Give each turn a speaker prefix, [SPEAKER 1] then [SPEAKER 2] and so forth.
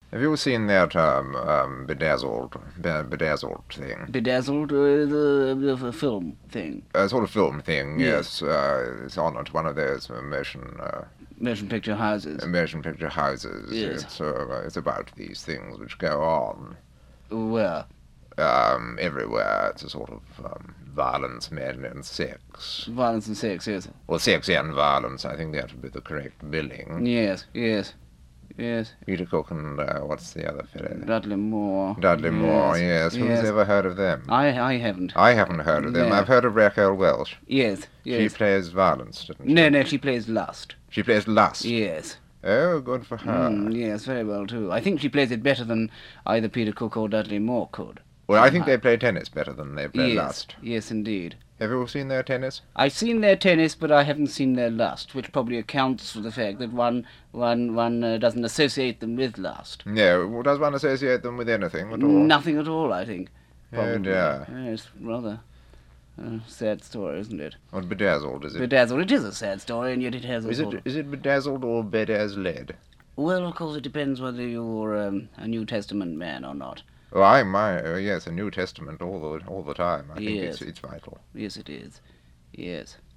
[SPEAKER 1] Have you seen that bedazzled thing?
[SPEAKER 2] Bedazzled, the film thing.
[SPEAKER 1] Sort of film thing,
[SPEAKER 2] Yes.
[SPEAKER 1] yes. It's on at one of those
[SPEAKER 2] Motion picture houses.
[SPEAKER 1] motion picture houses.
[SPEAKER 2] Yes.
[SPEAKER 1] It's about these things which go on
[SPEAKER 2] Where?
[SPEAKER 1] everywhere. It's a sort of violence, men, and sex.
[SPEAKER 2] Violence and sex, yes.
[SPEAKER 1] Well, sex and violence, I think that would be the correct billing.
[SPEAKER 2] Yes, yes, yes.
[SPEAKER 1] Peter Cook and what's the other fellow?
[SPEAKER 2] Dudley Moore.
[SPEAKER 1] Dudley Moore, yes. Who's
[SPEAKER 2] Yes.
[SPEAKER 1] ever heard of them?
[SPEAKER 2] I haven't.
[SPEAKER 1] I haven't heard of them.
[SPEAKER 2] No.
[SPEAKER 1] I've heard of Raquel Welch.
[SPEAKER 2] Yes,
[SPEAKER 1] She
[SPEAKER 2] yes.
[SPEAKER 1] plays violence, doesn't she?
[SPEAKER 2] No, she plays Lust.
[SPEAKER 1] She plays lust.
[SPEAKER 2] Yes.
[SPEAKER 1] Oh, good for her.
[SPEAKER 2] Yes, very well too. I think she plays it better than either Peter Cook or Dudley Moore could.
[SPEAKER 1] Well, I think they play tennis better than they play
[SPEAKER 2] Yes,
[SPEAKER 1] lust.
[SPEAKER 2] yes, indeed.
[SPEAKER 1] Have you seen their tennis?
[SPEAKER 2] I've seen their tennis, but I haven't seen their lust, which probably accounts for the fact that one doesn't associate them with lust.
[SPEAKER 1] No. Well, does one associate them with anything at all?
[SPEAKER 2] Nothing at all, I think.
[SPEAKER 1] Oh,
[SPEAKER 2] Probably.
[SPEAKER 1] dear.
[SPEAKER 2] It's rather a sad story, isn't it?
[SPEAKER 1] What bedazzled is it?
[SPEAKER 2] Bedazzled. It is a sad story, and yet it has a sort of...
[SPEAKER 1] Is it bedazzled or bedazzled?
[SPEAKER 2] Well, of course, it depends whether you're a New Testament man or not.
[SPEAKER 1] Oh, yes, a New Testament all the time. I think
[SPEAKER 2] Yes.
[SPEAKER 1] it's vital.
[SPEAKER 2] Yes, it is. Yes.